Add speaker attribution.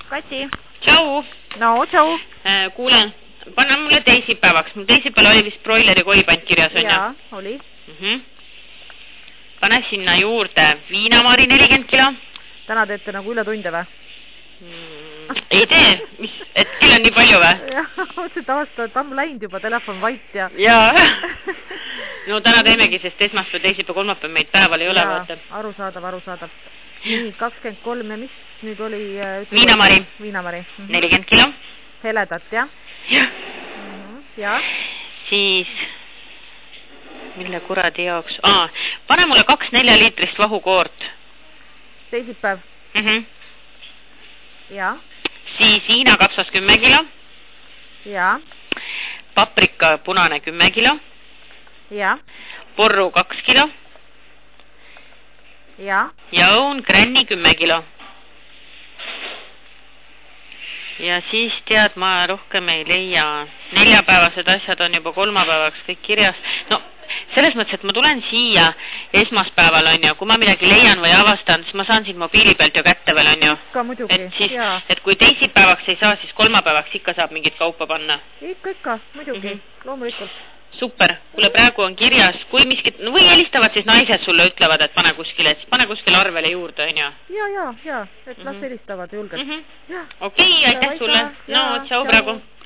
Speaker 1: Kati.
Speaker 2: Tšau.
Speaker 1: No, tšau.
Speaker 2: Kuulen, panna mulle teisipäevaks. Mul teisipäeval oli vist broileri koipant kirjas, on
Speaker 1: Jaa, oli.
Speaker 2: Pane sinna juurde viinamari 40 kilo.
Speaker 1: Täna teete nagu üle tunde või?
Speaker 2: Ei tee, et kell on nii palju või?
Speaker 1: Jah, mõtlesin, et aasta on ammu läinud juba, telefon vait ja...
Speaker 2: Jaa. No täna teemegi, sest esmaspäev, teisipäev, kolmapäev meid päeval ei ole, vaata.
Speaker 1: Arusaadav. Nii, 23 ja mis nüüd oli...
Speaker 2: Viinamari. 40 kilo.
Speaker 1: Heledat, jah?
Speaker 2: Jah.
Speaker 1: Ja?
Speaker 2: Siis... Mille kuradi jaoks? Pane mulle 2 4-liitrist vahukoort.
Speaker 1: Teisipäev? Ja?
Speaker 2: Siis viinakapsas 10 kilo.
Speaker 1: Ja?
Speaker 2: Paprika punane 10 kilo.
Speaker 1: Ja?
Speaker 2: Porru 2 kilo.
Speaker 1: Ja?
Speaker 2: Ja õun gränni 10 kilo. Ja siis tead, ma rohkem ei leia. 4-päevased asjad on juba 3-päevaks kõik kirjas. No, selles mõttes, et ma tulen siia esmaspäeval, on ju, kui ma midagi leian või avastan, siis ma saan siin mobiili pealt ju kätte veel, on ju.
Speaker 1: Ikka muidugi, jaa.
Speaker 2: Et kui teisipäevaks ei saa, siis 3-päevaks ikka saab mingit kaupa panna.
Speaker 1: Ikka, muidugi, loomulikult.
Speaker 2: Super, kuule praegu on kirjas, kui miskit, või helistavad siis naised sulle ütlevad, et pane kuskile, siis pane kuskile arvele juurde, on ju?
Speaker 1: Jaa, et las helistavad julgelt.
Speaker 2: Okei, aitäh sulle. No, tšau praegu.